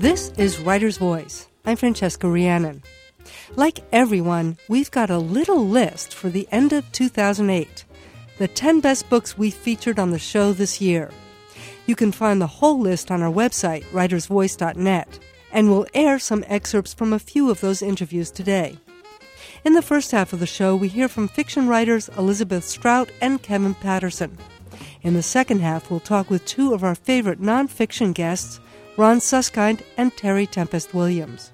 This is Writer's Voice. I'm Francesca Rhiannon. Like everyone, we've got a little list for the end of 2008. The 10 best books we featured on the show this year. You can find the whole list on our website, writersvoice.net, and we'll air some excerpts from a few of those interviews today. In the first half of the show, we hear from fiction writers Elizabeth Strout and Kevin Patterson. In the second half, we'll talk with two of our favorite nonfiction guests, Ron Suskind and Terry Tempest Williams.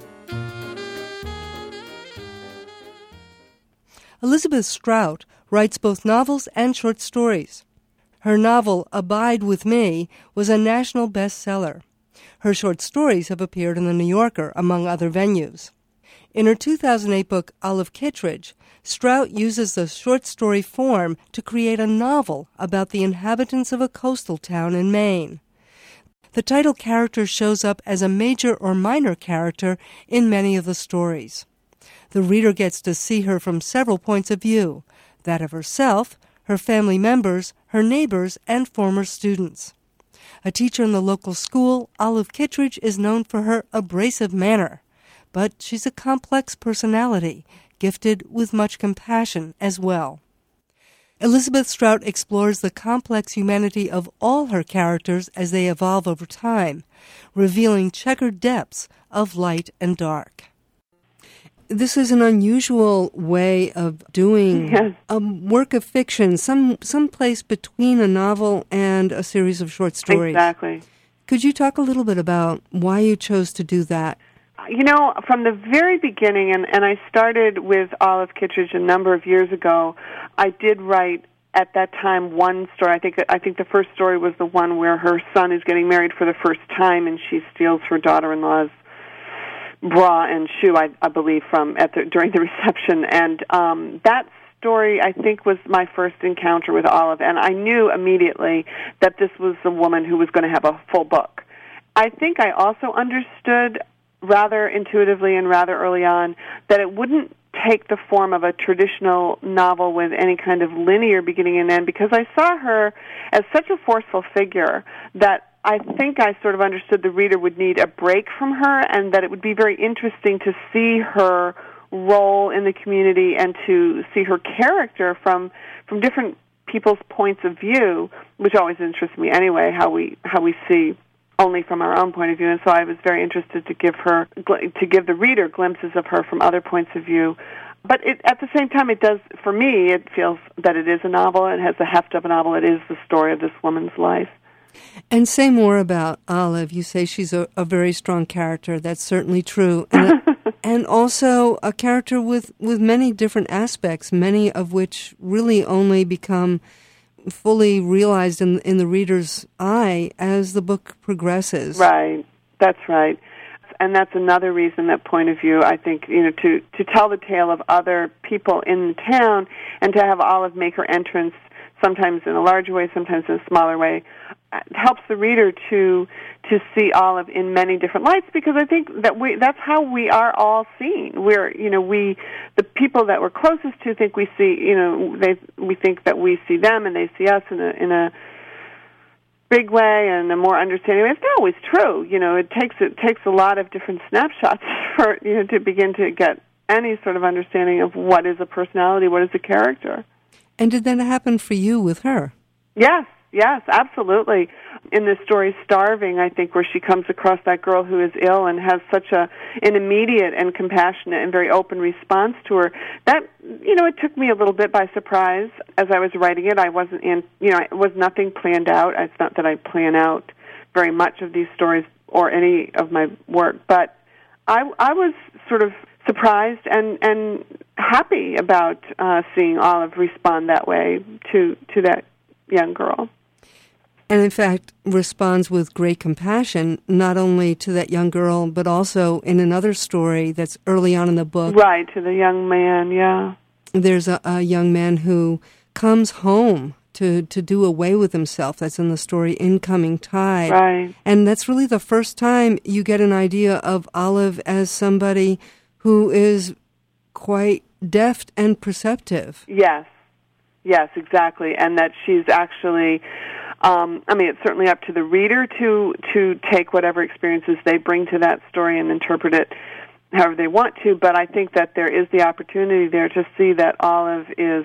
Elizabeth Strout writes both novels and short stories. Her novel, Abide With Me, was a national bestseller. Her short stories have appeared in The New Yorker, among other venues. In her 2008 book, Olive Kitteridge, Strout uses the short story form to create a novel about the inhabitants of a coastal town in Maine. The title character shows up as a major or minor character in many of the stories. The reader gets to see her from several points of view, that of herself, her family members, her neighbors, and former students. A teacher in the local school, Olive Kitteridge is known for her abrasive manner, but she's a complex personality, gifted with much compassion as well. Elizabeth Strout explores the complex humanity of all her characters as they evolve over time, revealing checkered depths of light and dark. This is an unusual way of doing a work of fiction, some place between a novel and a series of short stories. Exactly. Could you talk a little bit about why you chose to do that? You know, from the very beginning, and I started with Olive Kitteridge a number of years ago, I did write at that time one story. I think the first story was the one where her son is getting married for the first time, and she steals her daughter-in-law's bra and shoe, I believe, during the reception. And that story, I think, was my first encounter with Olive, and I knew immediately that this was the woman who was going to have a full book. I think I also understood rather intuitively and rather early on that it wouldn't take the form of a traditional novel with any kind of linear beginning and end, because I saw her as such a forceful figure that I think I sort of understood the reader would need a break from her, and that it would be very interesting to see her role in the community and to see her character from different people's points of view, which always interests me anyway, how we see only from our own point of view. And so I was very interested to give the reader glimpses of her from other points of view. But at the same time, for me, it feels that it is a novel. It has the heft of a novel. It is the story of this woman's life. And say more about Olive. You say she's a very strong character. That's certainly true. And also a character with many different aspects, many of which really only become fully realized in the reader's eye as the book progresses. Right. That's right. And that's another reason, that point of view, I think, to tell the tale of other people in the town and to have Olive make her entrance, sometimes in a larger way, sometimes in a smaller way, helps the reader to see Olive in many different lights, because I think that that's how we are all seen. The people that we're closest to think we see, we think that we see them and they see us in a big way and a more understanding way. It's not always true. It takes a lot of different snapshots for to begin to get any sort of understanding of what is a personality, what is a character. And did that happen for you with her? Yes, absolutely. In the story Starving, I think, where she comes across that girl who is ill and has such an immediate and compassionate and very open response to her, that, it took me a little bit by surprise as I was writing it. It was nothing planned out. It's not that I plan out very much of these stories or any of my work, but I was sort of surprised and happy about seeing Olive respond that way to that young girl. And in fact, responds with great compassion, not only to that young girl, but also in another story that's early on in the book. Right, to the young man, yeah. There's a young man who comes home to do away with himself. That's in the story Incoming Tide. Right. And that's really the first time you get an idea of Olive as somebody who is quite deft and perceptive. Yes, exactly. And that she's actually I mean, it's certainly up to the reader to take whatever experiences they bring to that story and interpret it however they want to, but I think that there is the opportunity there to see that Olive is,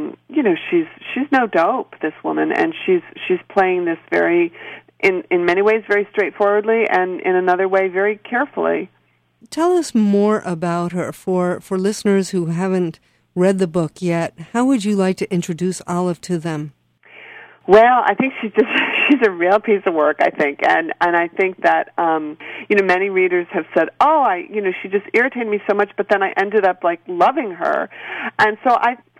she's no dope, this woman, and she's playing this very, in many ways, very straightforwardly, and in another way, very carefully. Tell us more about her for listeners who haven't read the book yet. How would you like to introduce Olive to them? Well, I think she's a real piece of work, I think, and I think that many readers have said, she just irritated me so much, but then I ended up like loving her, and so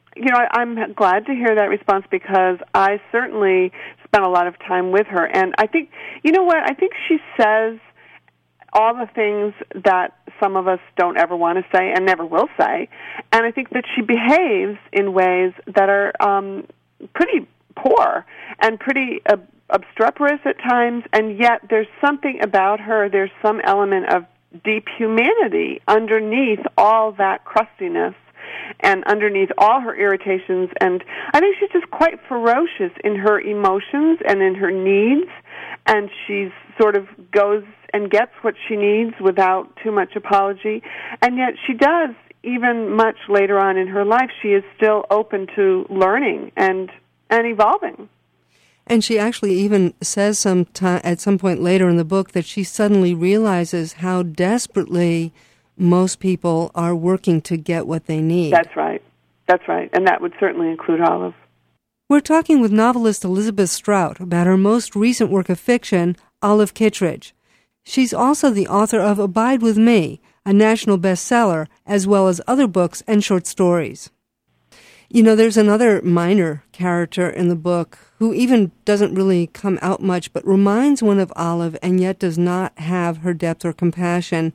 I'm glad to hear that response because I certainly spent a lot of time with her, and I think I think she says all the things that some of us don't ever want to say and never will say, and I think that she behaves in ways that are pretty poor and pretty obstreperous at times, and yet there's something about her, there's some element of deep humanity underneath all that crustiness and underneath all her irritations, and I think she's just quite ferocious in her emotions and in her needs, and she sort of goes and gets what she needs without too much apology, and yet she does, even much later on in her life, she is still open to learning and evolving. And she actually even says at some point later in the book that she suddenly realizes how desperately most people are working to get what they need. That's right. And that would certainly include Olive. We're talking with novelist Elizabeth Strout about her most recent work of fiction, Olive Kitteridge. She's also the author of Abide With Me, a national bestseller, as well as other books and short stories. There's another minor character in the book who even doesn't really come out much, but reminds one of Olive and yet does not have her depth or compassion.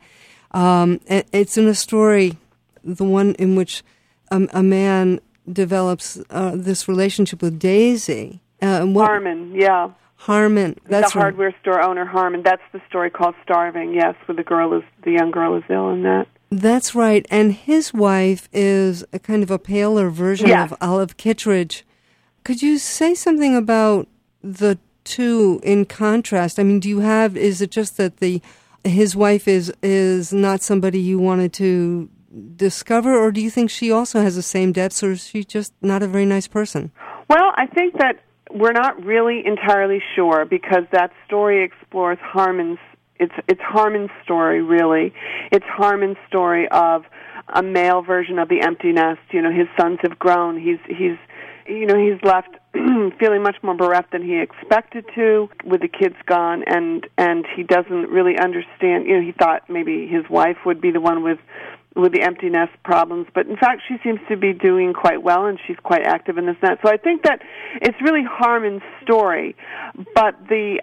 It's in a story, the one in which a man develops this relationship with Daisy. Harmon, yeah. Harmon, that's the hardware store owner, Harmon. That's the story called Starving, yes, where the young girl is ill in that. That's right, and his wife is a kind of a paler version of Olive Kitteridge. Could you say something about the two in contrast? I mean, is it just that his wife is not somebody you wanted to discover, or do you think she also has the same depths, or is she just not a very nice person? Well, I think that we're not really entirely sure because that story explores Harmon's. It's Harmon's story, really. It's Harmon's story of a male version of the empty nest. His sons have grown. He's left feeling much more bereft than he expected to, with the kids gone, and he doesn't really understand. He thought maybe his wife would be the one with the empty nest problems, but in fact she seems to be doing quite well, and she's quite active in this net. So I think that it's really Harmon's story, but the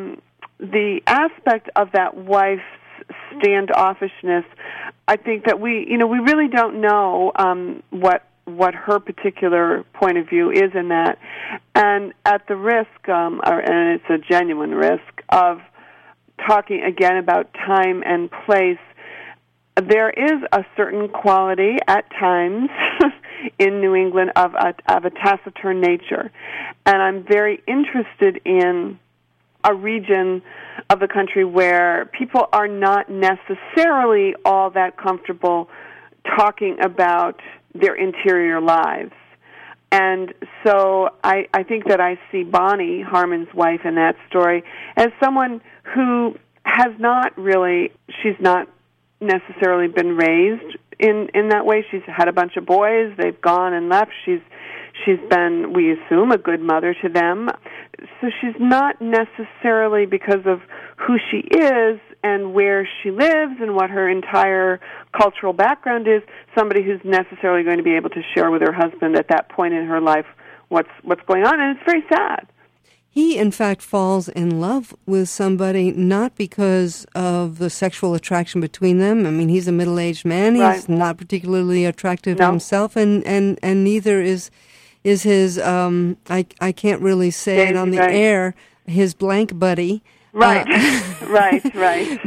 aspect of that wife's standoffishness, I think that we really don't know what her particular point of view is in that, and at the risk, and it's a genuine risk, of talking again about time and place, there is a certain quality at times in New England of a taciturn nature, and I'm very interested in a region of the country where people are not necessarily all that comfortable talking about their interior lives. And so I think that I see Bonnie, Harmon's wife in that story, as someone who has not really, she's not necessarily been raised in that way. She's had a bunch of boys, they've gone and left. She's been, we assume, a good mother to them. So she's not necessarily, because of who she is and where she lives and what her entire cultural background is, somebody who's necessarily going to be able to share with her husband at that point in her life what's going on, and it's very sad. He, in fact, falls in love with somebody not because of the sexual attraction between them. I mean, he's a middle-aged man. He's not particularly attractive himself, and neither is his, I can't really say it on the air, his blank buddy. Right, right.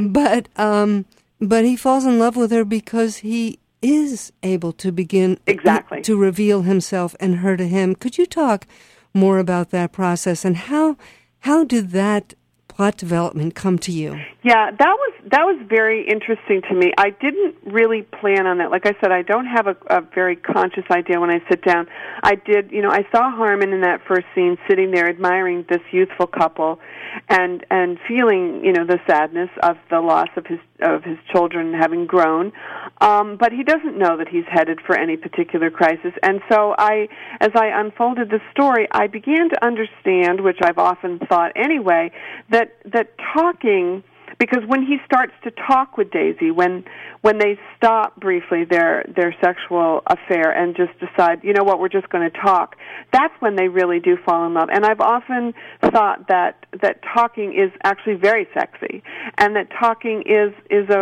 But he falls in love with her because he is able to begin to reveal himself and her to him. Could you talk more about that process, and how did that plot development come to you? Yeah, that was very interesting to me. I didn't really plan on that. Like I said, I don't have a very conscious idea when I sit down. I saw Harmon in that first scene sitting there admiring this youthful couple and feeling, the sadness of the loss of his children having grown. But he doesn't know that he's headed for any particular crisis. And so as I unfolded the story, I began to understand, which I've often thought anyway, that talking, because when he starts to talk with Daisy, when they stop briefly their sexual affair and just decide, you know what, we're just going to talk, that's when they really do fall in love. And I've often thought that talking is actually very sexy, and that talking is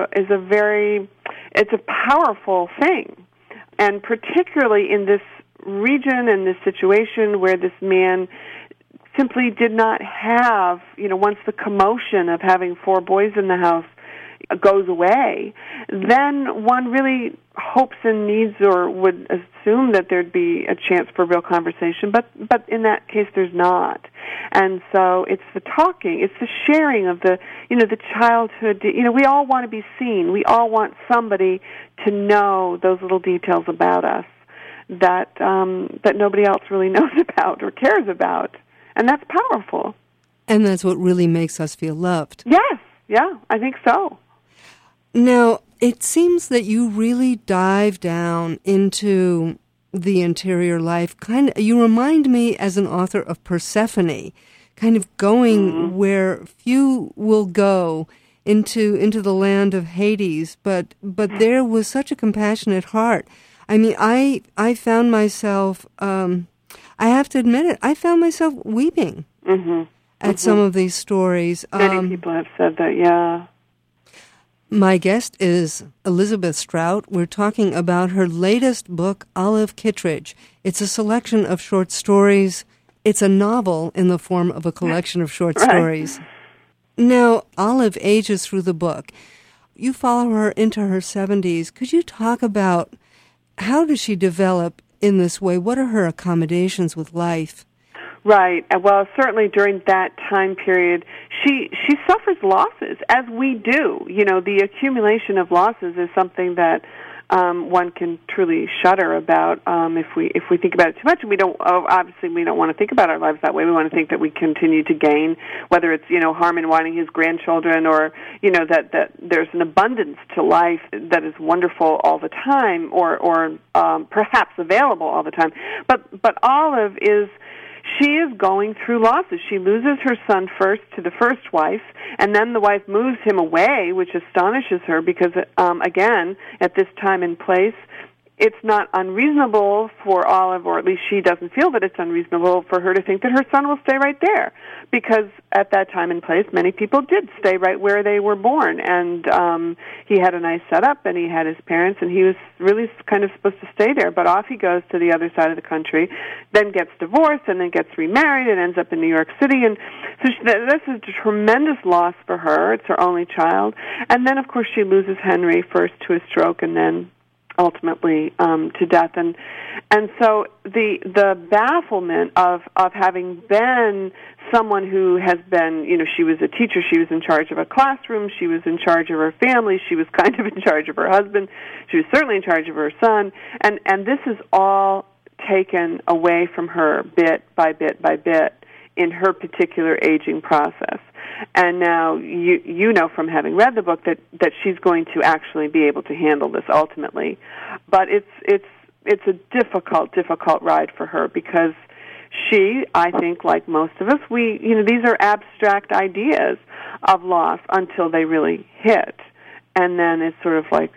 a powerful thing, and particularly in this region and this situation where this man simply did not have, once the commotion of having 4 boys in the house goes away, then one really hopes and needs or would assume that there'd be a chance for real conversation, but in that case there's not. And so it's the talking, it's the sharing of the childhood, we all want to be seen. We all want somebody to know those little details about us that nobody else really knows about or cares about. And that's powerful. And that's what really makes us feel loved. Yes, yeah, I think so. Now, it seems that you really dive down into the interior life. You remind me as an author of Persephone, kind of going where few will go into the land of Hades, but there was such a compassionate heart. I mean, I found myself, I have to admit it, I found myself weeping at some of these stories. Many people have said that, yeah. My guest is Elizabeth Strout. We're talking about her latest book, Olive Kitteridge. It's a selection of short stories. It's a novel in the form of a collection of short stories. Now, Olive ages through the book. You follow her into her 70s. Could you talk about how does she develop in this way? What are her accommodations with life? Right. Well, certainly during that time period, she suffers losses, as we do. The accumulation of losses is something that one can truly shudder about if we think about it too much. And we don't want to think about our lives that way. We want to think that we continue to gain, whether it's Harmon wanting his grandchildren, or that there's an abundance to life that is wonderful all the time, or perhaps available all the time. But Olive she is going through losses. She loses her son first to the first wife, and then the wife moves him away, which astonishes her because, again, at this time and place, it's not unreasonable for Olive, or at least she doesn't feel that it's unreasonable for her to think that her son will stay right there, because at that time and place, many people did stay right where they were born, and he had a nice setup, and he had his parents, and he was really kind of supposed to stay there, but off he goes to the other side of the country, then gets divorced, and then gets remarried, and ends up in New York City, and so this is a tremendous loss for her. It's her only child, and then, of course, she loses Henry first to a stroke, and then ultimately to death, and so the bafflement of having been someone who has been, she was a teacher, she was in charge of a classroom, she was in charge of her family, she was kind of in charge of her husband, she was certainly in charge of her son, and this is all taken away from her bit by bit by bit in her particular aging process. And now you know from having read the book that she's going to actually be able to handle this ultimately. But it's a difficult ride for her, because she, I think, like most of us, these are abstract ideas of loss until they really hit. And then it's sort of like,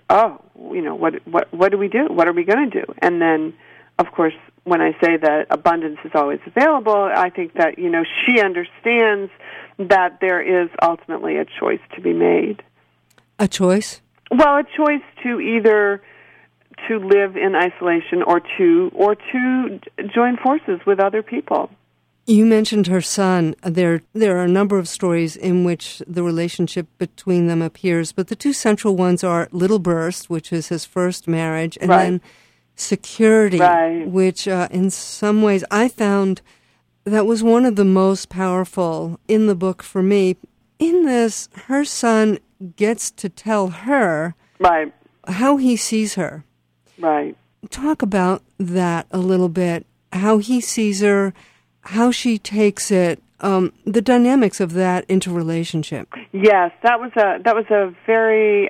what do we do? What are we going to do? And then, of course, when I say that abundance is always available, I think that, she understands that there is ultimately a choice to be made. A choice? Well, a choice to either to live in isolation or to join forces with other people. You mentioned her son. There are a number of stories in which the relationship between them appears, but the two central ones are Little Burst, which is his first marriage, and then Security, which in some ways I found that was one of the most powerful in the book for me. In this, her son gets to tell her right. how he sees her. Right. Talk about that a little bit, how he sees her, how she takes it, the dynamics of that interrelationship. Yes, that was a very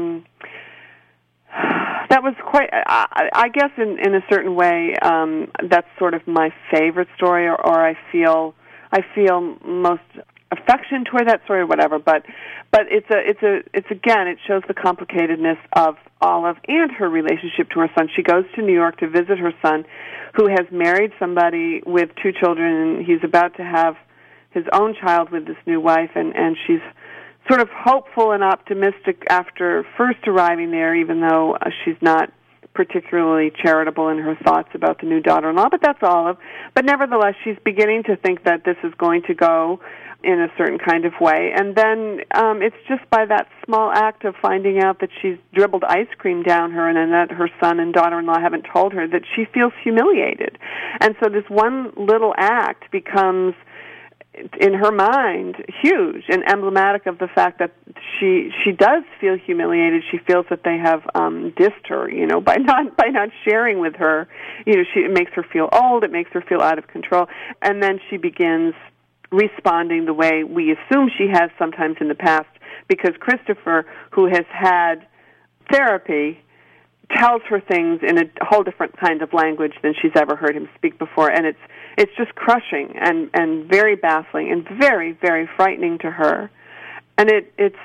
that was quite. I guess in a certain way, that's sort of my favorite story, or I feel most affection toward that story, or whatever. But it's again, it shows the complicatedness of Olive and her relationship to her son. She goes to New York to visit her son, who has married somebody with 2 children, and he's about to have his own child with this new wife, and she's sort of hopeful and optimistic after first arriving there, even though she's not particularly charitable in her thoughts about the new daughter-in-law, but that's Olive. But nevertheless, she's beginning to think that this is going to go in a certain kind of way. And then it's just by that small act of finding out that she's dribbled ice cream down her and that her son and daughter-in-law haven't told her, that she feels humiliated. And so this one little act becomes, in her mind, huge and emblematic of the fact that she does feel humiliated. She feels that they have dissed her, by not sharing with her. It makes her feel old. It makes her feel out of control. And then she begins responding the way we assume she has sometimes in the past, because Christopher, who has had therapy, tells her things in a whole different kind of language than she's ever heard him speak before, and it's just crushing and very baffling and very, very frightening to her. And it's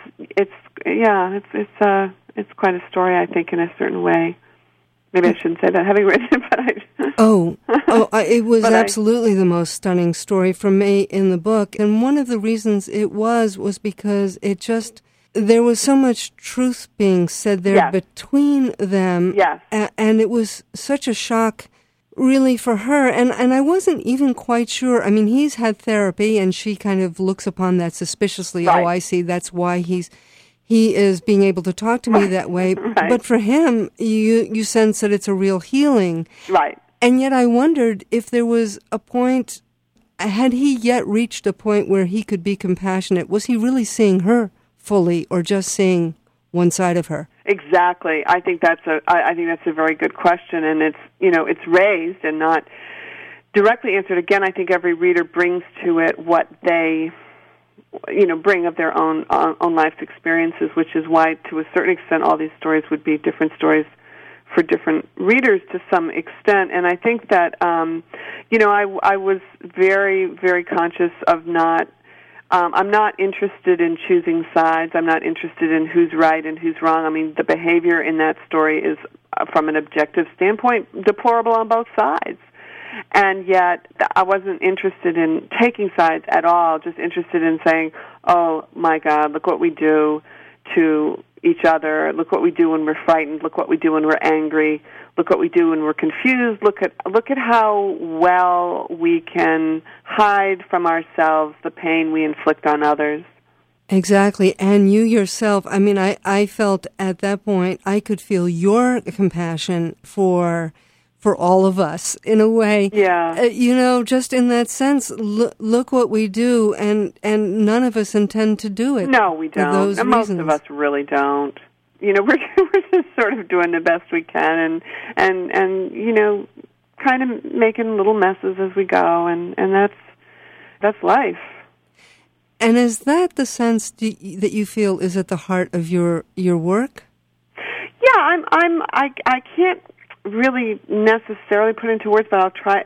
quite a story, I think, in a certain way. Maybe I shouldn't say that, having written it, but it was absolutely the most stunning story for me in the book. And one of the reasons it was because there was so much truth being said there between them. Yes. And it was such a shock, really, for her. And I wasn't even quite sure. I mean, he's had therapy, and she kind of looks upon that suspiciously. Right. Oh, I see. That's why he is being able to talk to me that way. Right. But for him, you sense that it's a real healing. Right. And yet I wondered if there was a point, had he yet reached a point where he could be compassionate? Was he really seeing her fully, or just seeing one side of her? Exactly. I think that's a very good question, and it's raised and not directly answered. Again, I think every reader brings to it what they bring of their own life's experiences, which is why, to a certain extent, all these stories would be different stories for different readers to some extent. And I think that, I was very, very conscious of not, I'm not interested in choosing sides. I'm not interested in who's right and who's wrong. I mean, the behavior in that story is, from an objective standpoint, deplorable on both sides. And yet, I wasn't interested in taking sides at all, just interested in saying, oh, my God, look what we do to each other. Look what we do when we're frightened. Look what we do when we're angry. Look what we do when we're confused. Look at how well we can hide from ourselves the pain we inflict on others. Exactly. And you yourself, I mean, I felt at that point, I could feel your compassion for all of us, in a way. Yeah. Just in that sense, look what we do, and none of us intend to do it. No, we don't. And most of us really don't. We're just sort of doing the best we can, and kind of making little messes as we go, and that's life. And is that the sense that you feel is at the heart of your work? Yeah, I can't really necessarily put into words, but I'll try.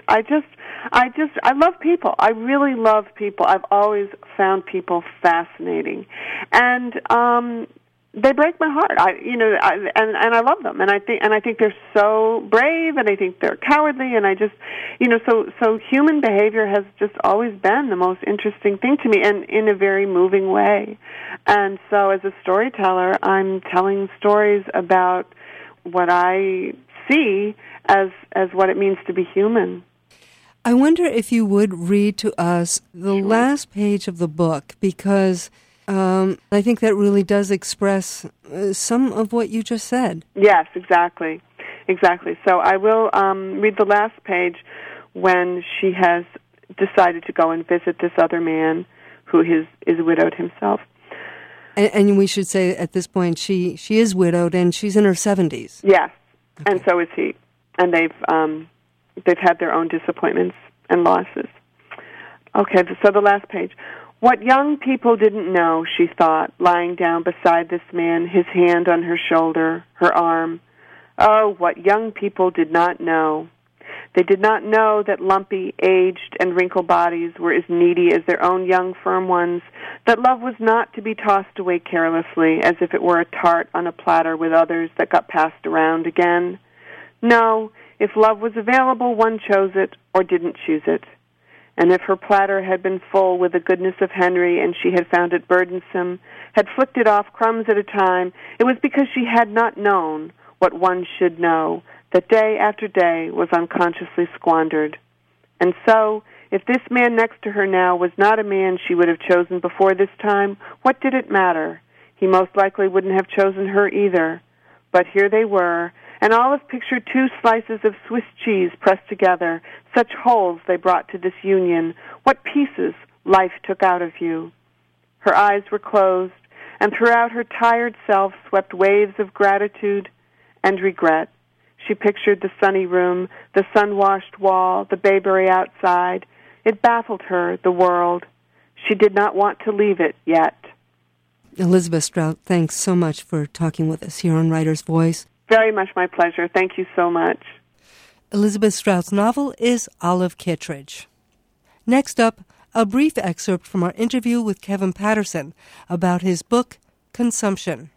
I love people. I really love people. I've always found people fascinating, and they break my heart. And I love them, and I think they're so brave, and I think they're cowardly, and I just, so human behavior has just always been the most interesting thing to me, and in a very moving way. And so, as a storyteller, I'm telling stories about what I see as what it means to be human. I wonder if you would read to us the last page of the book, because I think that really does express some of what you just said. Yes, exactly. So I will read the last page when she has decided to go and visit this other man who is widowed himself. And we should say at this point she is widowed and she's in her 70s. Yes, okay. And so is he. And they've had their own disappointments and losses. Okay, so the last page. What young people didn't know, she thought, lying down beside this man, his hand on her shoulder, her arm. Oh, what young people did not know. They did not know that lumpy, aged, and wrinkled bodies were as needy as their own young, firm ones, that love was not to be tossed away carelessly as if it were a tart on a platter with others that got passed around again. No, if love was available, one chose it or didn't choose it. And if her platter had been full with the goodness of Henry and she had found it burdensome, had flicked it off crumbs at a time, it was because she had not known what one should know, that day after day was unconsciously squandered. And so, if this man next to her now was not a man she would have chosen before this time, what did it matter? He most likely wouldn't have chosen her either. But here they were, and Olive pictured two slices of Swiss cheese pressed together, such holes they brought to this union. What pieces life took out of you. Her eyes were closed, and throughout her tired self swept waves of gratitude and regret. She pictured the sunny room, the sun-washed wall, the bayberry outside. It baffled her, the world. She did not want to leave it yet. Elizabeth Strout, thanks so much for talking with us here on Writer's Voice. Very much my pleasure. Thank you so much. Elizabeth Strout's novel is Olive Kitteridge. Next up, a brief excerpt from our interview with Kevin Patterson about his book, Consumption.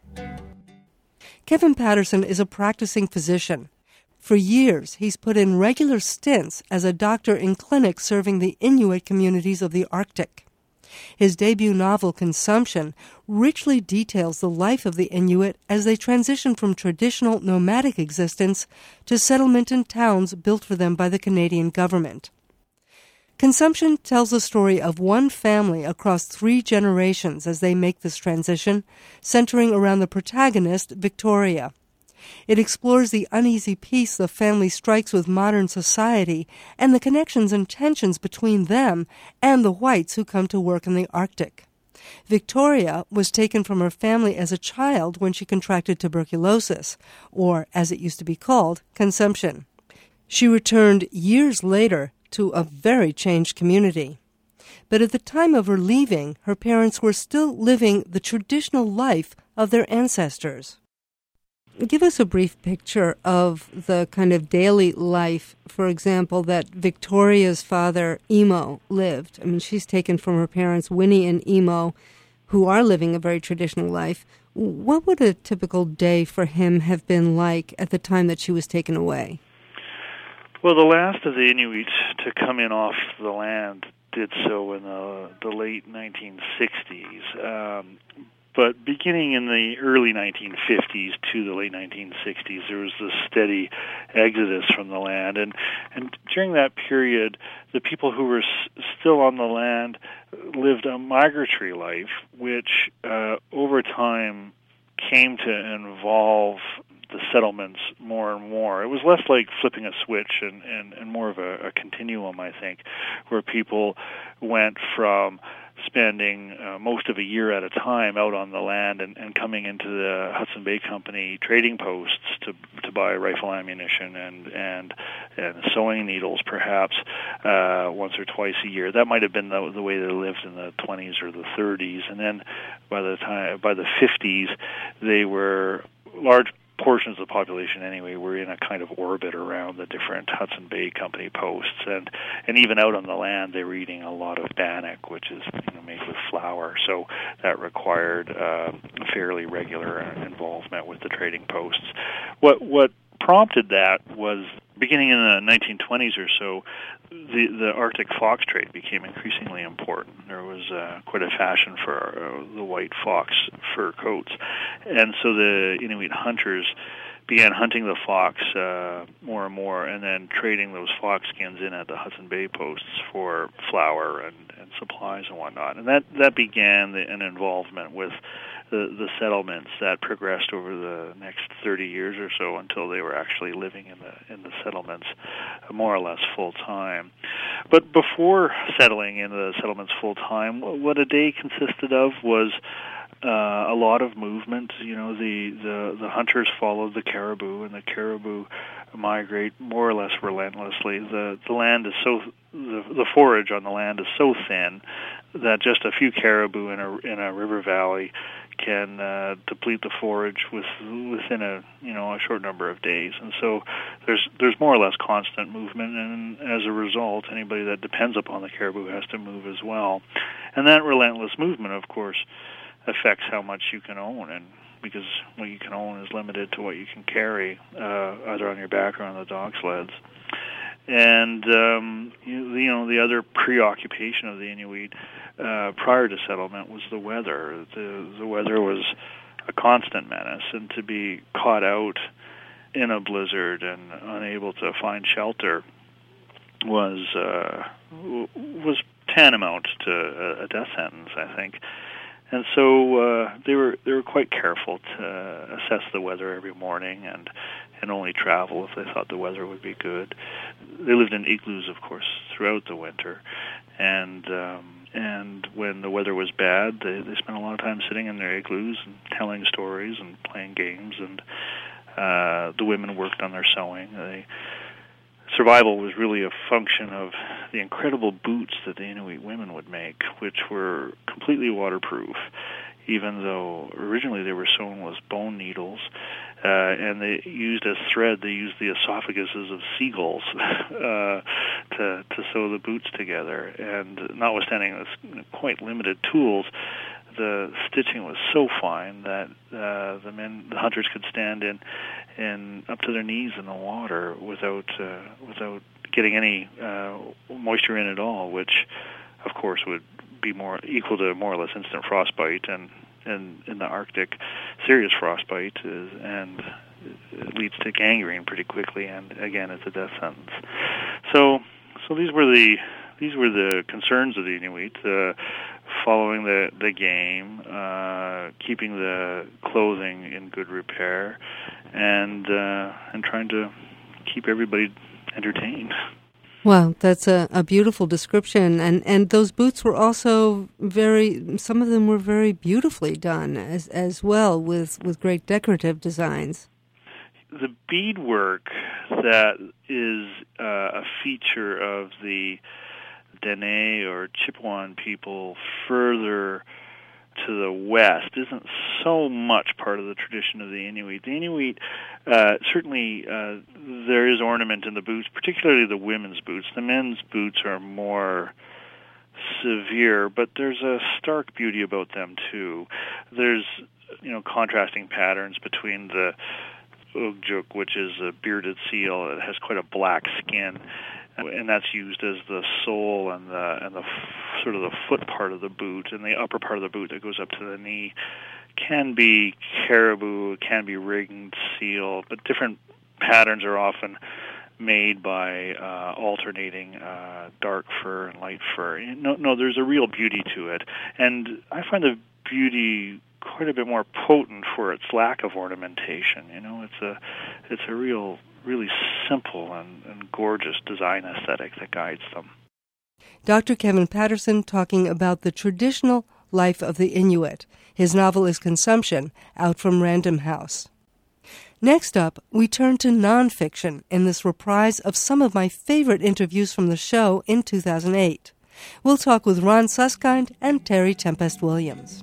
Kevin Patterson is a practicing physician. For years, he's put in regular stints as a doctor in clinics serving the Inuit communities of the Arctic. His debut novel, Consumption, richly details the life of the Inuit as they transition from traditional nomadic existence to settlement in towns built for them by the Canadian government. Consumption tells the story of one family across 3 generations as they make this transition, centering around the protagonist, Victoria. It explores the uneasy peace the family strikes with modern society and the connections and tensions between them and the whites who come to work in the Arctic. Victoria was taken from her family as a child when she contracted tuberculosis, or, as it used to be called, consumption. She returned years later to a very changed community. But at the time of her leaving, her parents were still living the traditional life of their ancestors. Give us a brief picture of the kind of daily life, for example, that Victoria's father, Emo, lived. I mean, she's taken from her parents, Winnie and Emo, who are living a very traditional life. What would a typical day for him have been like at the time that she was taken away? Well, the last of the Inuit to come in off the land did so in the late 1960s. But beginning in the early 1950s to the late 1960s, there was this steady exodus from the land. And during that period, the people who were still on the land lived a migratory life, which over time came to involve the settlements more and more. It was less like flipping a switch and more of a continuum, I think, where people went from spending most of a year at a time out on the land and coming into the Hudson Bay Company trading posts to buy rifle ammunition and sewing needles, perhaps once or twice a year. That might have been the way they lived in the 20s or the 30s, and then by the 50s, they were large portions of the population anyway were in a kind of orbit around the different Hudson Bay Company posts, and even out on the land they were eating a lot of bannock, which is made with flour, so that required fairly regular involvement with the trading posts. What prompted that was beginning in the 1920s or so, the Arctic fox trade became increasingly important. There was quite a fashion for the white fox fur coats. And so the Inuit hunters began hunting the fox more and more, and then trading those fox skins in at the Hudson Bay posts for flour and supplies and whatnot. And that began an involvement with the settlements that progressed over the next 30 years or so until they were actually living in the settlements more or less full time. But before settling in the settlements full time, what a day consisted of was a lot of movement. The hunters followed the caribou, and the caribou migrate more or less relentlessly. The land is the forage on the land is so thin that just a few caribou in a river valley can deplete the forage within a short number of days. And so there's more or less constant movement, and as a result, anybody that depends upon the caribou has to move as well. And that relentless movement, of course, affects how much you can own, and because what you can own is limited to what you can carry, either on your back or on the dog sleds. And the other preoccupation of the Inuit prior to settlement was the weather. The weather was a constant menace, and to be caught out in a blizzard and unable to find shelter was tantamount to a death sentence, I think. And so they were quite careful to assess the weather every morning and only travel if they thought the weather would be good. They lived in igloos, of course, throughout the winter, and when the weather was bad, they spent a lot of time sitting in their igloos and telling stories and playing games. And the women worked on their sewing. Survival was really a function of the incredible boots that the Inuit women would make, which were completely waterproof, even though originally they were sewn with bone needles, and they used as thread, they used the esophaguses of seagulls to sew the boots together. And notwithstanding this quite limited tools, the stitching was so fine that the hunters could stand in up to their knees in the water without getting any moisture in at all, which of course would be equal to more or less instant frostbite, and in the Arctic, serious frostbite and it leads to gangrene pretty quickly, and again it's a death sentence. So these were the concerns of the Inuit. Following the game, keeping the clothing in good repair, and trying to keep everybody entertained. Well, that's a beautiful description, and those boots were also some of them were very beautifully done as well, with great decorative designs. The beadwork that is a feature of the Dene or Chipewyan people further to the west isn't so much part of the tradition of the Inuit. The Inuit, certainly there is ornament in the boots, particularly the women's boots. The men's boots are more severe, but there's a stark beauty about them too. There's contrasting patterns between the Ugjuk, which is a bearded seal. It has quite a black skin, and that's used as the sole and the sort of the foot part of the boot, and the upper part of the boot that goes up to the knee can be caribou, can be ringed seal, but different patterns are often made by alternating dark fur and light fur. No, there's a real beauty to it, and I find the beauty quite a bit more potent for its lack of ornamentation. It's a really simple and gorgeous design aesthetic that guides them. Dr. Kevin Patterson talking about the traditional life of the Inuit. His novel is Consumption, out from Random House. Next up, we turn to nonfiction in this reprise of some of my favorite interviews from the show in 2008. We'll talk with Ron Suskind and Terry Tempest Williams.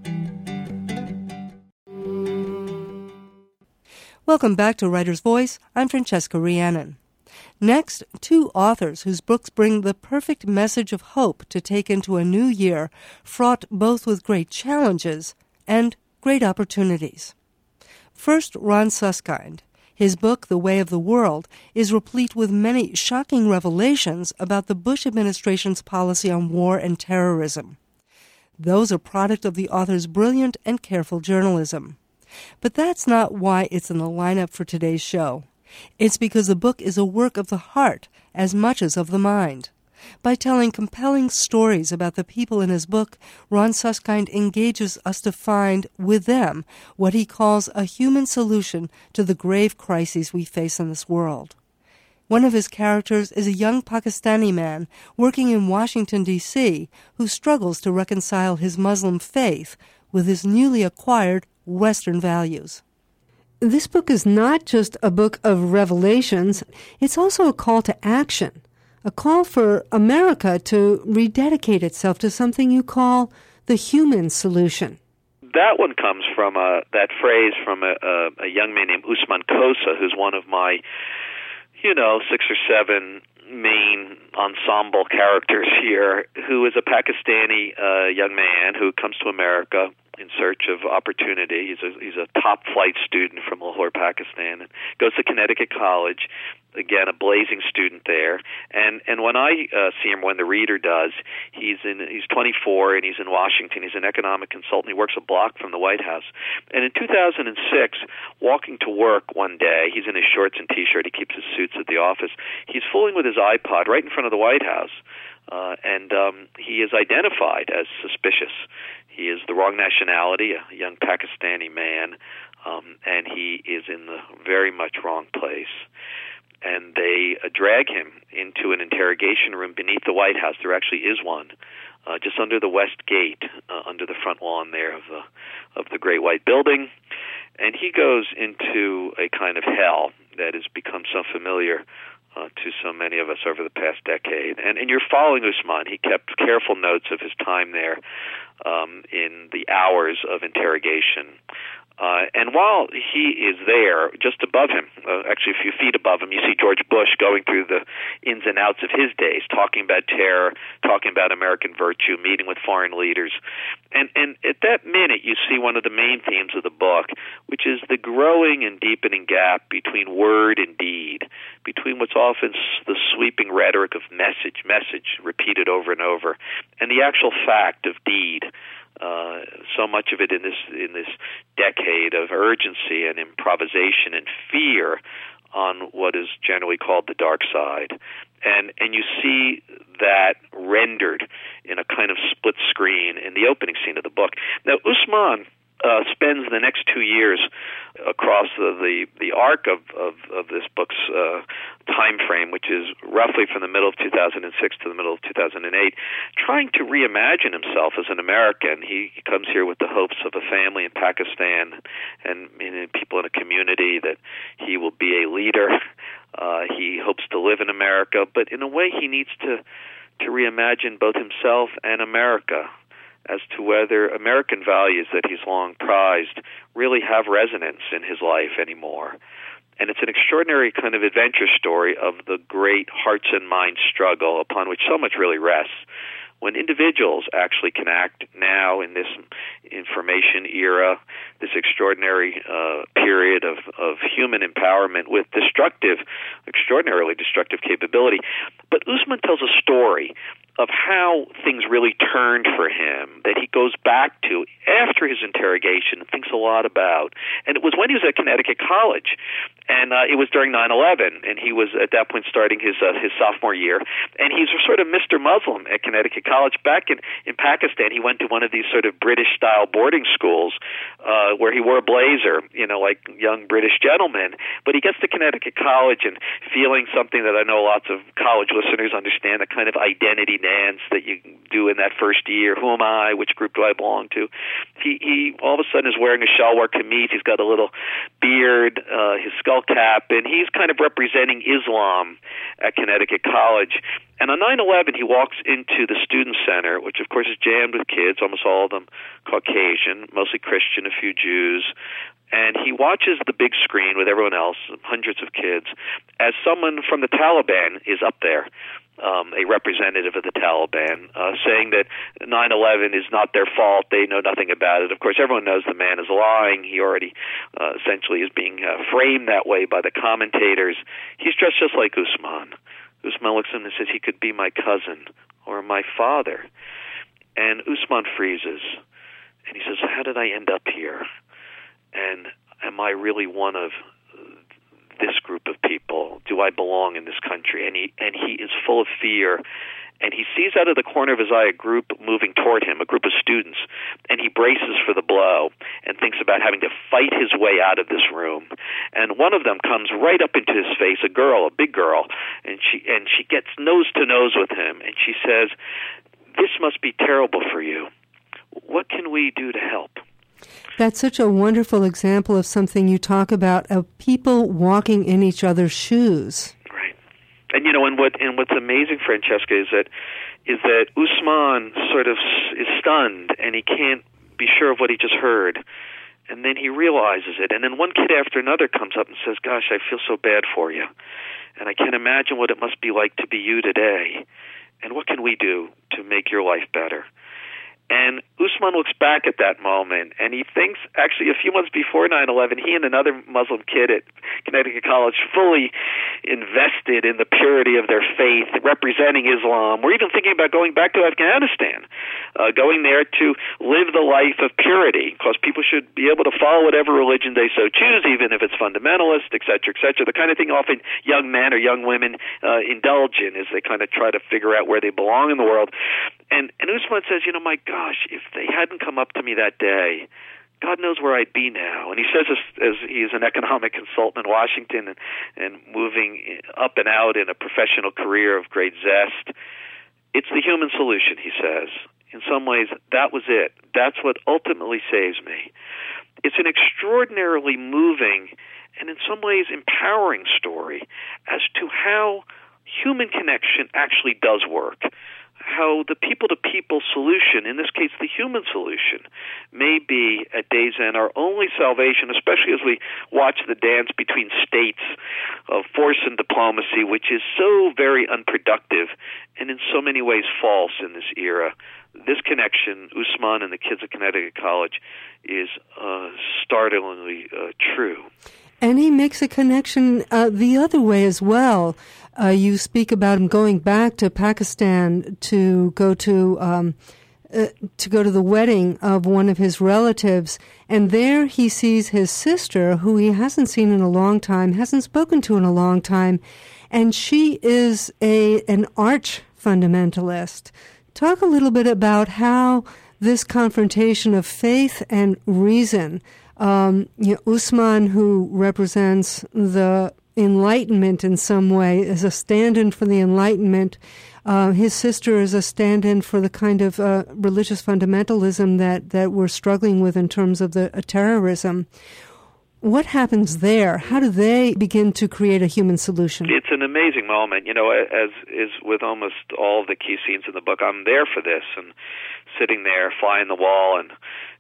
Welcome back to Writer's Voice. I'm Francesca Rhiannon. Next, two authors whose books bring the perfect message of hope to take into a new year, fraught both with great challenges and great opportunities. First, Ron Suskind. His book, The Way of the World, is replete with many shocking revelations about the Bush administration's policy on war and terrorism. Those are product of the author's brilliant and careful journalism. But that's not why it's in the lineup for today's show. It's because the book is a work of the heart as much as of the mind. By telling compelling stories about the people in his book, Ron Suskind engages us to find, with them, what he calls a human solution to the grave crises we face in this world. One of his characters is a young Pakistani man working in Washington, D.C., who struggles to reconcile his Muslim faith with his newly acquired Western values. This book is not just a book of revelations, it's also a call to action, a call for America to rededicate itself to something you call the human solution. That one comes from that phrase from a young man named Usman Khosa, who's one of my, 6 or 7 main ensemble characters here, who is a Pakistani young man who comes to America in search of opportunity. He's a top flight student from Lahore, Pakistan, and goes to Connecticut College. Again, a blazing student there. And when I see him, when the reader does, he's 24 and he's in Washington. He's an economic consultant. He works a block from the White House. And in 2006, walking to work one day, he's in his shorts and T-shirt. He keeps his suits at the office. He's fooling with his iPod right in front of the White House. And he is identified as suspicious. He is the wrong nationality, a young Pakistani man, and he is in the very much wrong place. And they drag him into an interrogation room beneath the White House. There actually is one, just under the West Gate, under the front lawn there of the Great White Building. And he goes into a kind of hell that has become so familiar to so many of us over the past decade. And you're following Usman. He kept careful notes of his time there in the hours of interrogation. And while he is there, just above him, actually a few feet above him, you see George Bush going through the ins and outs of his days, talking about terror, talking about American virtue, meeting with foreign leaders. And at that minute, you see one of the main themes of the book, which is the growing and deepening gap between word and deed, between what's often the sweeping rhetoric of message repeated over and over, and the actual fact of deed. So much of it in this decade of urgency and improvisation and fear on what is generally called the dark side. And you see that rendered in a kind of split screen in the opening scene of the book. Now, Usman spends the next 2 years across the arc of this book's time frame, which is roughly from the middle of 2006 to the middle of 2008, trying to reimagine himself as an American. He comes here with the hopes of a family in Pakistan and people in a community, that he will be a leader. He hopes to live in America, but in a way he needs to reimagine both himself and America as to whether American values that he's long prized really have resonance in his life anymore. And it's an extraordinary kind of adventure story of the great hearts and minds struggle upon which so much really rests. When individuals actually can act now in this information era, this extraordinary period of human empowerment with extraordinarily destructive capability. But Usman tells a story of how things really turned for him, that he goes back to after his interrogation and thinks a lot about. And it was when he was at Connecticut College, and it was during 9/11, and he was at that point starting his sophomore year, and he's sort of Mr. Muslim at Connecticut College. Back in Pakistan, he went to one of these sort of British-style boarding schools where he wore a blazer, like young British gentlemen. But he gets to Connecticut College and feeling something that I know lots of college listeners understand, a kind of identity dance that you do in that first year. Who am I? Which group do I belong to? He all of a sudden is wearing a shalwar kameez. He's got a little beard, his skull cap, and he's kind of representing Islam at Connecticut College. And on 9/11, he walks into the Student Center, which of course is jammed with kids, almost all of them Caucasian, mostly Christian, a few Jews. And he watches the big screen with everyone else, hundreds of kids, as someone from the Taliban is up there, a representative of the Taliban, saying that 9/11 is not their fault, they know nothing about it. Of course, everyone knows the man is lying. He already essentially is being framed that way by the commentators. He's dressed just like Usman. Usman looks at him and says, he could be my cousin or my father. And Usman freezes, and he says, how did I end up here? And am I really one of this group of people? Do I belong in this country? And he is full of fear and he sees out of the corner of his eye a group moving toward him, a group of students, and he braces for the blow and thinks about having to fight his way out of this room. And one of them comes right up into his face, a girl, a big girl, and she gets nose to nose with him, and she says, "This must be terrible for you. What can we do to help?" That's such a wonderful example of something you talk about, of people walking in each other's shoes. Right. And what's amazing, Francesca, is that Usman sort of is stunned, and he can't be sure of what he just heard. And then he realizes it. And then one kid after another comes up and says, "Gosh, I feel so bad for you. And I can't imagine what it must be like to be you today. And what can we do to make your life better?" And Usman looks back at that moment, and he thinks, actually, a few months before 9/11, he and another Muslim kid at Connecticut College, fully invested in the purity of their faith, representing Islam, were even thinking about going back to Afghanistan, going there to live the life of purity, because people should be able to follow whatever religion they so choose, even if it's fundamentalist, et cetera, the kind of thing often young men or young women indulge in as they kind of try to figure out where they belong in the world. And Usman says, my gosh, if they hadn't come up to me that day, God knows where I'd be now. And he says this as he's an economic consultant in Washington and moving up and out in a professional career of great zest. It's the human solution, he says. In some ways, that was it. That's what ultimately saves me. It's an extraordinarily moving and in some ways empowering story as to how human connection actually does work. How the people-to-people solution, in this case the human solution, may be at day's end our only salvation, especially as we watch the dance between states of force and diplomacy, which is so very unproductive and in so many ways false in this era. This connection, Usman and the kids at Connecticut College, is startlingly true. And he makes a connection the other way as well. You speak about him going back to Pakistan to go to the wedding of one of his relatives, and there he sees his sister, who he hasn't seen in a long time, hasn't spoken to in a long time, and she is an arch fundamentalist. Talk a little bit about how this confrontation of faith and reason. Usman, who represents the Enlightenment in some way, is a stand-in for the Enlightenment. His sister is a stand-in for the kind of religious fundamentalism that we're struggling with in terms of the terrorism. What happens there? How do they begin to create a human solution? It's an amazing moment. As is with almost all of the key scenes in the book, I'm there for this and sitting there, fly on the wall, and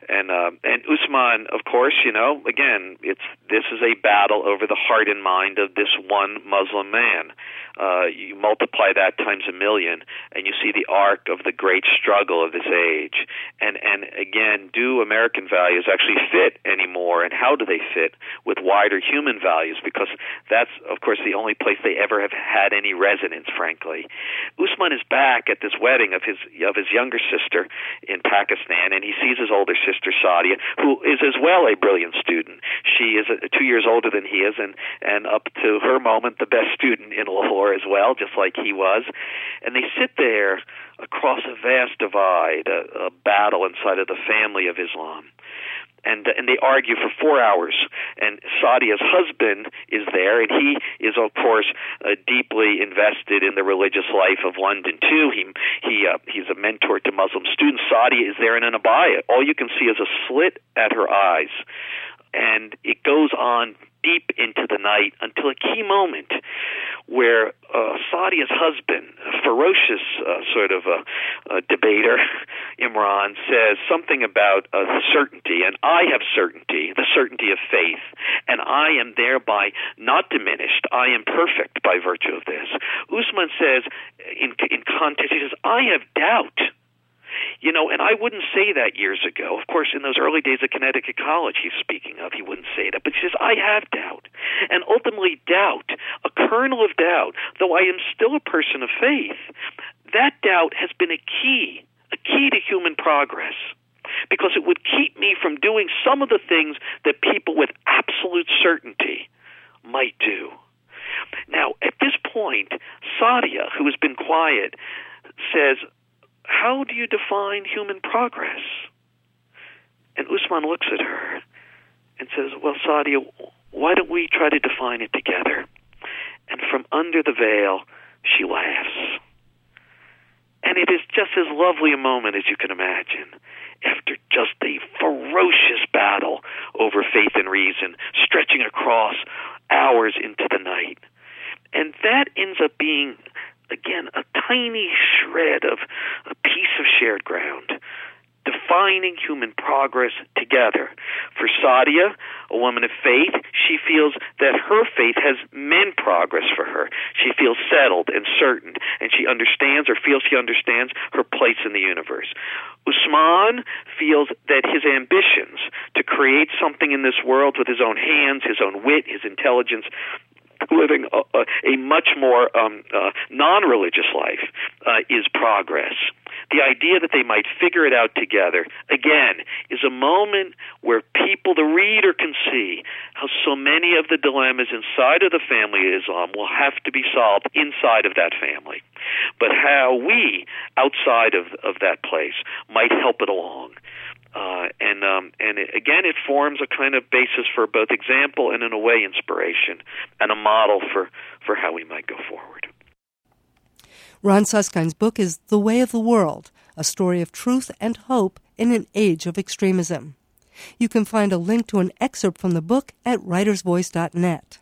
Usman, of course, again, this is a battle over the heart and mind of this one Muslim man. You multiply that times a million, and you see the arc of the great struggle of this age. And again, do American values actually fit anymore, and how do they fit with wider human values? Because that's, of course, the only place they ever have had any resonance, frankly. Usman is back at this wedding of his younger sister in Pakistan, and he sees his older sister, Sadia, who is as well a brilliant student. She is 2 years older than he is, and up to her moment, the best student in Lahore as well, just like he was. And they sit there across a vast divide, a battle inside of the family of Islam. And they argue for 4 hours. And Sadia's husband is there, and he is, of course, deeply invested in the religious life of London, too. He's a mentor to Muslim students. Sadia is there in an abaya. All you can see is a slit at her eyes. And it goes on deep into the night until a key moment where Sadia's husband, a ferocious sort of debater, Imran, says something about certainty, and I have certainty, the certainty of faith, and I am thereby not diminished. I am perfect by virtue of this. Usman says, in context, he says, I have doubt. And I wouldn't say that years ago. Of course, in those early days at Connecticut College, he's speaking of, he wouldn't say that. But he says, I have doubt. And ultimately, doubt, a kernel of doubt, though I am still a person of faith, that doubt has been a key to human progress. Because it would keep me from doing some of the things that people with absolute certainty might do. Now, at this point, Sadia, who has been quiet, says, how do you define human progress? And Usman looks at her and says, well, Saadia, why don't we try to define it together? And from under the veil, she laughs. And it is just as lovely a moment as you can imagine. After just a ferocious battle over faith and reason, stretching across hours into the night. And that ends up being, again, a tiny shred of a piece of shared ground, defining human progress together. For Saadia, a woman of faith, she feels that her faith has meant progress for her. She feels settled and certain, and she understands or feels she understands her place in the universe. Usman feels that his ambitions to create something in this world with his own hands, his own wit, his intelligence, living a much more non-religious life is progress. The idea that they might figure it out together, again, is a moment where people, the reader, can see how so many of the dilemmas inside of the family of Islam will have to be solved inside of that family, but how we, outside of that place, might help it along. Again, it forms a kind of basis for both example and, in a way, inspiration, and a model for how we might go forward. Ron Suskind's book is The Way of the World, a story of truth and hope in an age of extremism. You can find a link to an excerpt from the book at writersvoice.net.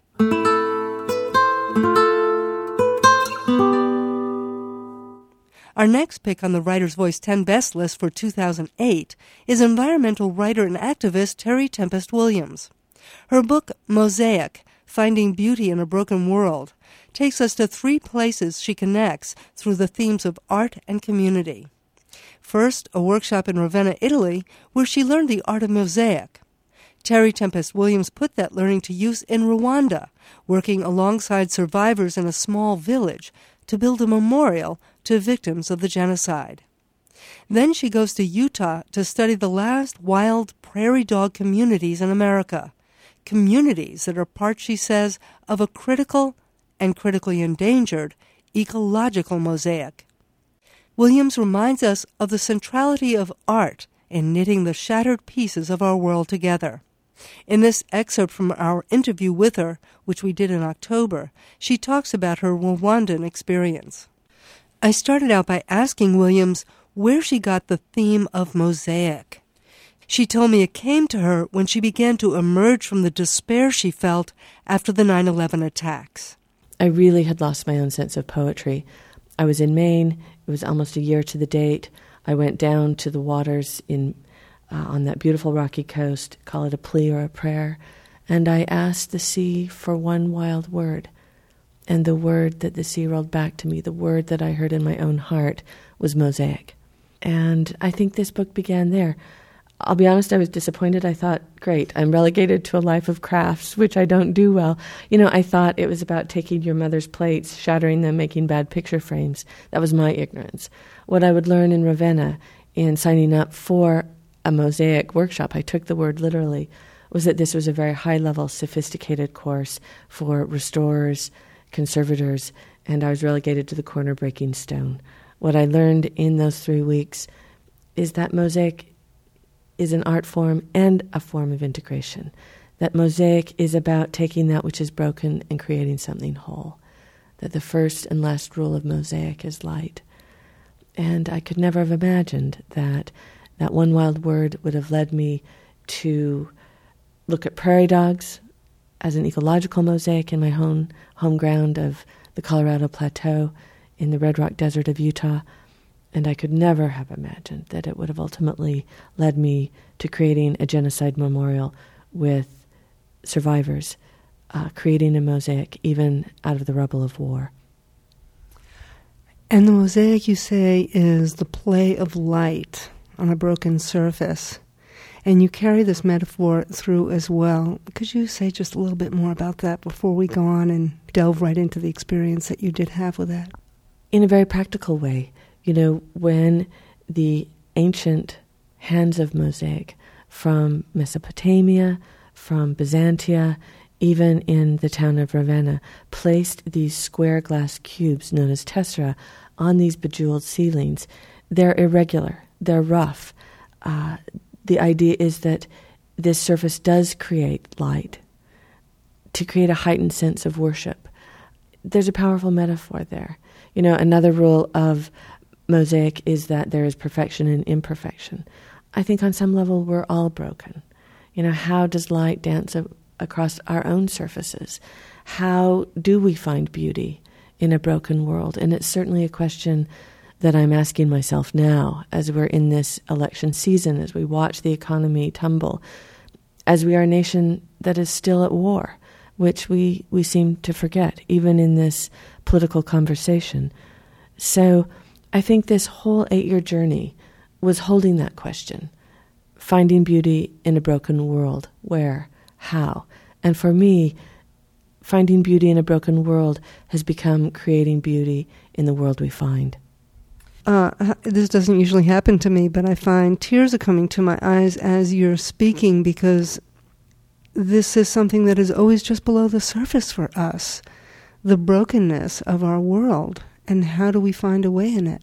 Our next pick on the Writer's Voice 10 Best list for 2008 is environmental writer and activist Terry Tempest Williams. Her book, Mosaic, Finding Beauty in a Broken World, takes us to 3 places she connects through the themes of art and community. First, a workshop in Ravenna, Italy, where she learned the art of mosaic. Terry Tempest Williams put that learning to use in Rwanda, working alongside survivors in a small village to build a memorial to victims of the genocide. Then she goes to Utah to study the last wild prairie dog communities in America, communities that are part, she says, of a critical and critically endangered ecological mosaic. Williams reminds us of the centrality of art in knitting the shattered pieces of our world together. In this excerpt from our interview with her, which we did in October, she talks about her Rwandan experience. I started out by asking Williams where she got the theme of mosaic. She told me it came to her when she began to emerge from the despair she felt after the 9/11 attacks. I really had lost my own sense of poetry. I was in Maine. It was almost a year to the date. I went down to the waters on that beautiful rocky coast, call it a plea or a prayer, and I asked the sea for one wild word. And the word that the sea rolled back to me, the word that I heard in my own heart, was mosaic. And I think this book began there. I'll be honest, I was disappointed. I thought, great, I'm relegated to a life of crafts, which I don't do well. I thought it was about taking your mother's plates, shattering them, making bad picture frames. That was my ignorance. What I would learn in Ravenna in signing up for a mosaic workshop, I took the word literally, was that this was a very high-level, sophisticated course for restorers, conservators, and I was relegated to the corner breaking stone. What I learned in those 3 weeks is that mosaic is an art form and a form of integration. That mosaic is about taking that which is broken and creating something whole. That the first and last rule of mosaic is light. And I could never have imagined that one wild word would have led me to look at prairie dogs as an ecological mosaic in my home ground of the Colorado Plateau in the Red Rock Desert of Utah. And I could never have imagined that it would have ultimately led me to creating a genocide memorial with survivors, creating a mosaic even out of the rubble of war. And the mosaic, you say, is the play of light on a broken surface. And you carry this metaphor through as well. Could you say just a little bit more about that before we go on and delve right into the experience that you did have with that? In a very practical way. When the ancient hands of mosaic from Mesopotamia, from Byzantia, even in the town of Ravenna, placed these square glass cubes known as tessera on these bejeweled ceilings. They're irregular. They're rough. The idea is that this surface does create light, to create a heightened sense of worship. There's a powerful metaphor there. You know, another rule of mosaic is that there is perfection and imperfection. I think on some level we're all broken. You know, how does light dance across our own surfaces? How do we find beauty in a broken world? And it's certainly a question that I'm asking myself now as we're in this election season, as we watch the economy tumble, as we are a nation that is still at war, which we seem to forget, even in this political conversation. So I think this whole 8-year journey was holding that question, finding beauty in a broken world. Where? How? And for me, finding beauty in a broken world has become creating beauty in the world we find. This doesn't usually happen to me, but I find tears are coming to my eyes as you're speaking, because this is something that is always just below the surface for us, the brokenness of our world, and how do we find a way in it?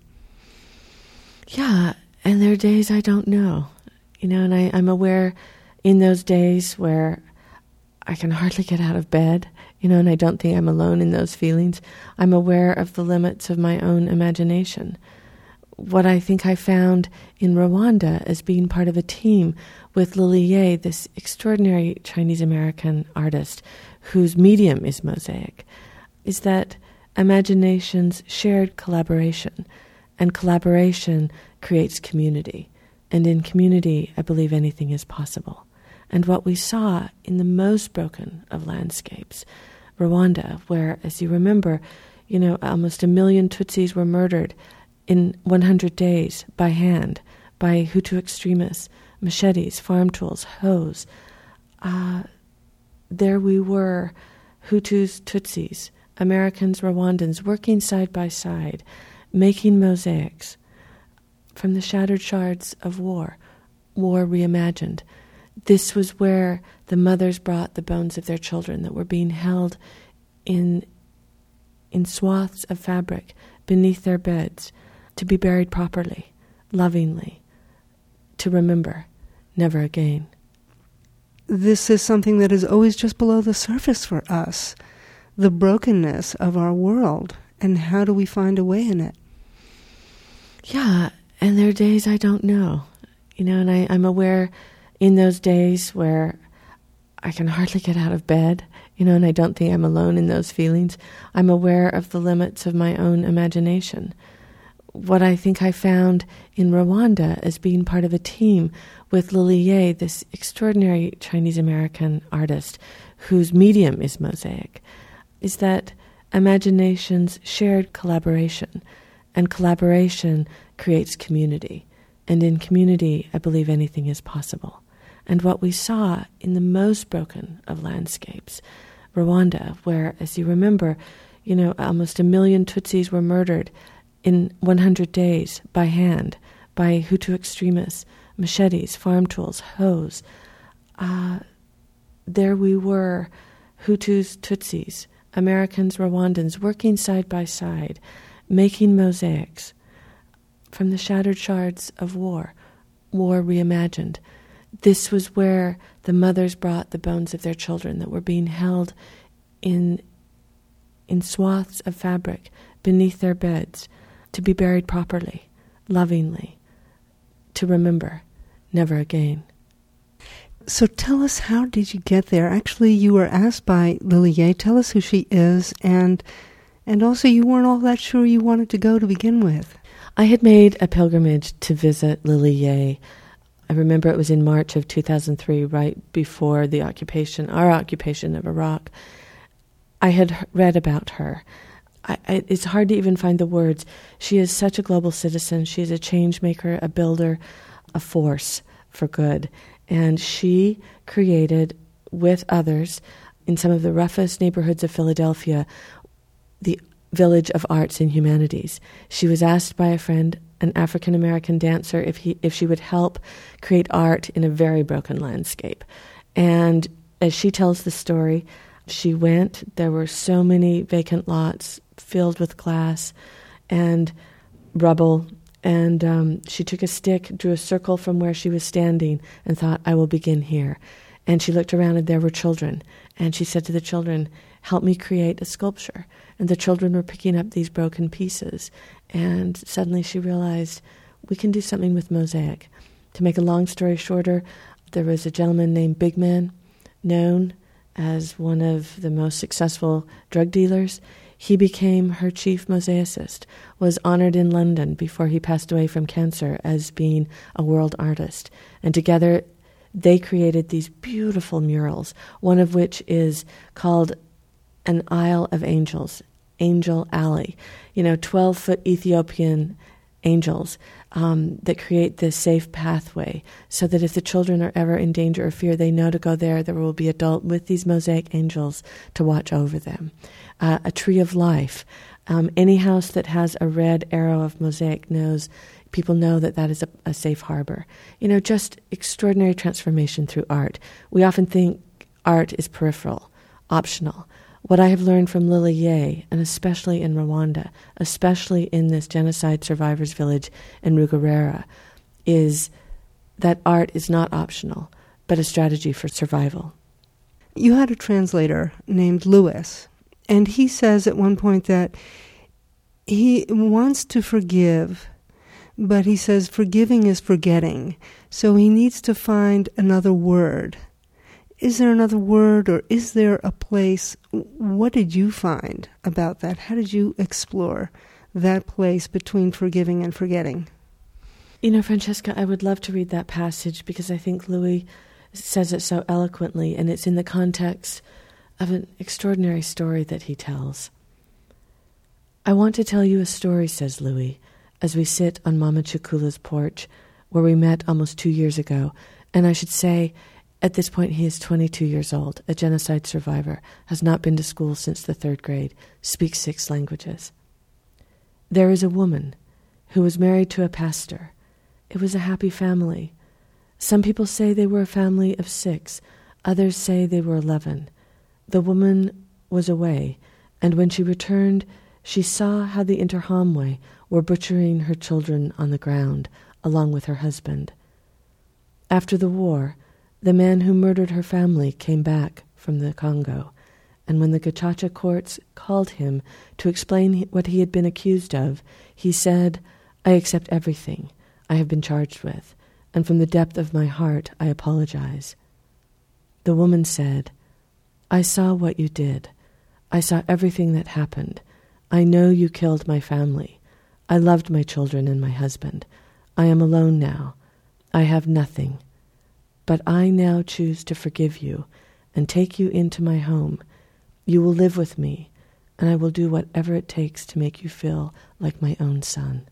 Yeah, and there are days I don't know, you know, and I'm aware in those days where I can hardly get out of bed, you know, and I don't think I'm alone in those feelings. I'm aware of the limits of my own imagination. What I think I found in Rwanda as being part of a team with Lily Ye, this extraordinary Chinese-American artist whose medium is mosaic, is that imagination's shared collaboration, and collaboration creates community. And in community, I believe anything is possible. And what we saw in the most broken of landscapes, Rwanda, where, as you remember, you know, almost 1 million Tutsis were murdered in 100 days by hand, by Hutu extremists, machetes, farm tools, hoes. There we were, Hutus, Tutsis, Americans, Rwandans, working side by side, making mosaics from the shattered shards of war reimagined. This was where the mothers brought the bones of their children that were being held in swaths of fabric beneath their beds, to be buried properly, lovingly, to remember, never again. This is something that is always just below the surface for us, the brokenness of our world, and how do we find a way in it? Yeah, and there are days I don't know, you know, and I'm aware in those days where I can hardly get out of bed, you know, and I don't think I'm alone in those feelings. I'm aware of the limits of my own imagination. What I think I found in Rwanda as being part of a team with Lily Ye, this extraordinary Chinese-American artist whose medium is mosaic, is that imagination's shared collaboration, and collaboration creates community. And in community, I believe anything is possible. And what we saw in the most broken of landscapes, Rwanda, where, as you remember, you know, almost 1 million Tutsis were murdered in 100 days by hand, by Hutu extremists, machetes, farm tools, hoes. There we were, Hutus, Tutsis, Americans, Rwandans, working side by side, making mosaics from the shattered shards of war reimagined. This was where the mothers brought the bones of their children that were being held in swaths of fabric beneath their beds, to be buried properly, lovingly, to remember, never again. So tell us, how did you get there? Actually, you were asked by Lily Ye. Tell us who she is, and also you weren't all that sure you wanted to go to begin with. I had made a pilgrimage to visit Lily Ye. I remember it was in March of 2003, right before our occupation of Iraq. I had read about her. It's hard to even find the words. She is such a global citizen. She is a change maker, a builder, a force for good. And she created, with others, in some of the roughest neighborhoods of Philadelphia, the Village of Arts and Humanities. She was asked by a friend, an African-American dancer, if she would help create art in a very broken landscape. And as she tells the story, she went. There were so many vacant lots filled with glass, and rubble. And she took a stick, drew a circle from where she was standing, and thought, I will begin here. And she looked around, and there were children. And she said to the children, help me create a sculpture. And the children were picking up these broken pieces. And suddenly she realized, we can do something with mosaic. To make a long story shorter, there was a gentleman named Big Man, known as one of the most successful drug dealers. He became her chief mosaicist, was honored in London before he passed away from cancer as being a world artist. And together they created these beautiful murals, one of which is called An Isle of Angels, Angel Alley. 12-foot Ethiopian angels that create this safe pathway so that if the children are ever in danger or fear, they know to go there. There will be adult with these mosaic angels to watch over them. A tree of life. Any house that has a red arrow of mosaic people know that is a safe harbor. Just extraordinary transformation through art. We often think art is peripheral, optional. What I have learned from Lily Ye, and especially in Rwanda, especially in this genocide survivors village in Rugerera, is that art is not optional, but a strategy for survival. You had a translator named Lewis, and he says at one point that he wants to forgive, but he says forgiving is forgetting, so he needs to find another word. Is there another word, or is there a place? What did you find about that? How did you explore that place between forgiving and forgetting? Francesca, I would love to read that passage because I think Louis says it so eloquently, and it's in the context of an extraordinary story that he tells. I want to tell you a story, says Louis, as we sit on Mama Chukula's porch, where we met almost 2 years ago, and I should say, at this point, he is 22 years old, a genocide survivor, has not been to school since the 3rd grade, speaks 6 languages. There is a woman who was married to a pastor. It was a happy family. Some people say they were a family of 6. Others say they were 11. The woman was away, and when she returned, she saw how the Interahamwe were butchering her children on the ground, along with her husband. After the war, the man who murdered her family came back from the Congo, and when the Gacaca courts called him to explain what he had been accused of, he said, I accept everything I have been charged with, and from the depth of my heart I apologize. The woman said, I saw what you did. I saw everything that happened. I know you killed my family. I loved my children and my husband. I am alone now. I have nothing. But I now choose to forgive you and take you into my home. You will live with me, and I will do whatever it takes to make you feel like my own son.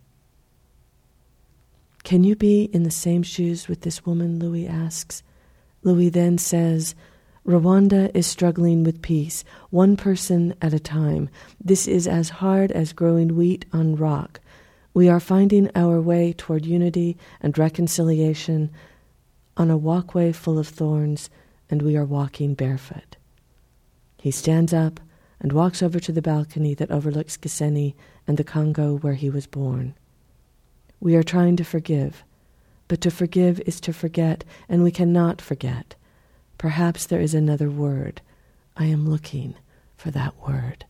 Can you be in the same shoes with this woman, Louis asks. Louis then says, Rwanda is struggling with peace, one person at a time. This is as hard as growing wheat on rock. We are finding our way toward unity and reconciliation on a walkway full of thorns, and we are walking barefoot. He stands up and walks over to the balcony that overlooks Gisenyi and the Congo where he was born. We are trying to forgive, but to forgive is to forget, and we cannot forget. Perhaps there is another word. I am looking for that word.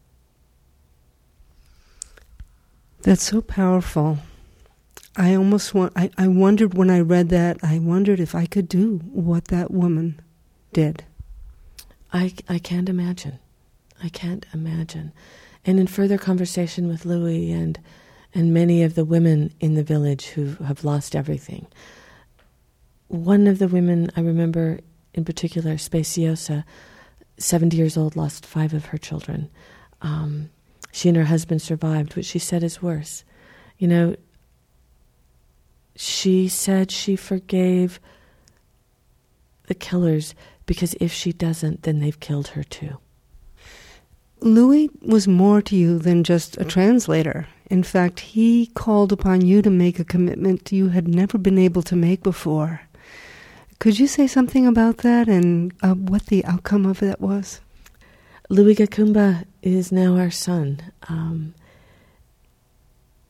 That's so powerful. I wondered when I read that, I wondered if I could do what that woman did. I can't imagine. I can't imagine. And in further conversation with Louis and many of the women in the village who have lost everything, one of the women I remember in particular, Speciosa, 70 years old, lost 5 of her children. She and her husband survived, which she said is worse. She said she forgave the killers because if she doesn't, then they've killed her too. Louis was more to you than just a translator. In fact, he called upon you to make a commitment you had never been able to make before. Could you say something about that and what the outcome of that was? Louis Gakumba is now our son.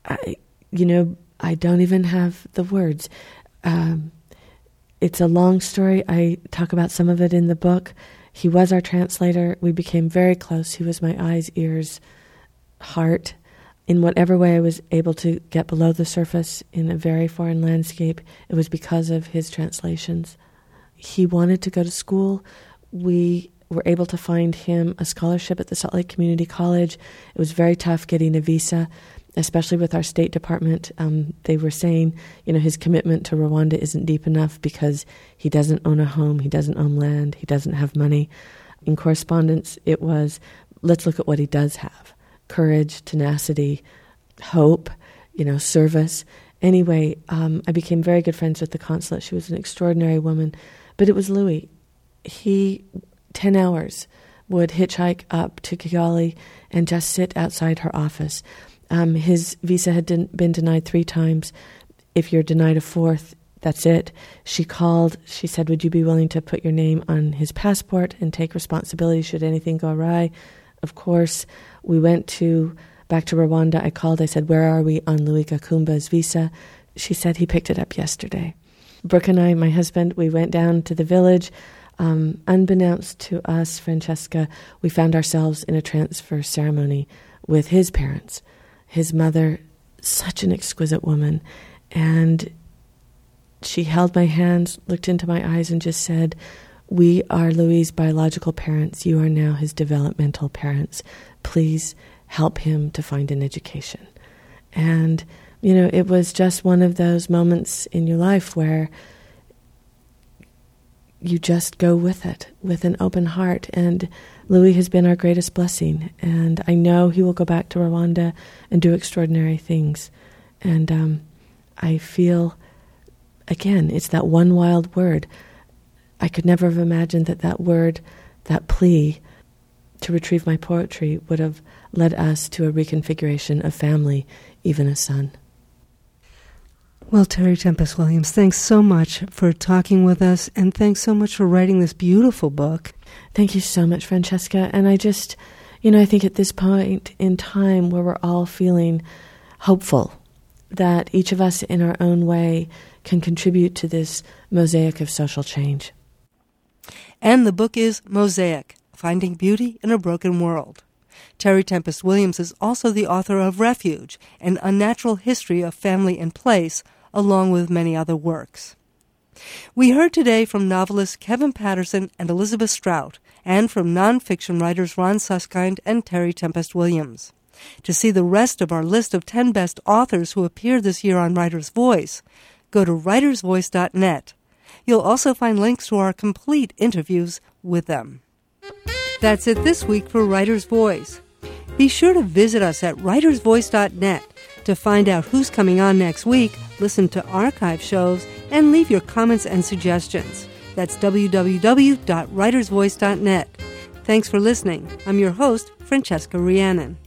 I don't even have the words. It's a long story. I talk about some of it in the book. He was our translator. We became very close. He was my eyes, ears, heart. In whatever way I was able to get below the surface in a very foreign landscape, it was because of his translations. He wanted to go to school. We were able to find him a scholarship at the Salt Lake Community College. It was very tough getting a visa, especially with our State Department. They were saying, his commitment to Rwanda isn't deep enough because he doesn't own a home, he doesn't own land, he doesn't have money. In correspondence, it was, let's look at what he does have. Courage, tenacity, hope, service. Anyway, I became very good friends with the consulate. She was an extraordinary woman. But it was Louis. He, 10 hours, would hitchhike up to Kigali and just sit outside her office. His visa had been denied 3 times. If you're denied a 4th, that's it. She called. She said, would you be willing to put your name on his passport and take responsibility should anything go awry? Of course. We went back to Rwanda. I called. I said, where are we on Louis Gakumba's visa? She said he picked it up yesterday. Brooke and I, my husband, we went down to the village. Unbeknownst to us, Francesca, we found ourselves in a transfer ceremony with his parents. His mother, such an exquisite woman, and she held my hands, looked into my eyes, and just said, we are Louis' biological parents. You are now his developmental parents. Please help him to find an education. And, it was just one of those moments in your life where you just go with it, with an open heart. And Louis has been our greatest blessing. And I know he will go back to Rwanda and do extraordinary things. And I feel, again, it's that one wild word. I could never have imagined that word, that plea to retrieve my poetry would have led us to a reconfiguration of family, even a son. Well, Terry Tempest Williams, thanks so much for talking with us, and thanks so much for writing this beautiful book. Thank you so much, Francesca. And I just, I think at this point in time where we're all feeling hopeful that each of us in our own way can contribute to this mosaic of social change. And the book is Mosaic, Finding Beauty in a Broken World. Terry Tempest Williams is also the author of Refuge, an unnatural history of family and place, along with many other works. We heard today from novelists Kevin Patterson and Elizabeth Strout, and from nonfiction writers Ron Suskind and Terry Tempest Williams. To see the rest of our list of 10 best authors who appeared this year on Writer's Voice, go to writersvoice.net. You'll also find links to our complete interviews with them. That's it this week for Writer's Voice. Be sure to visit us at writersvoice.net to find out who's coming on next week, listen to archive shows, and leave your comments and suggestions. That's www.writersvoice.net. Thanks for listening. I'm your host, Francesca Rhiannon.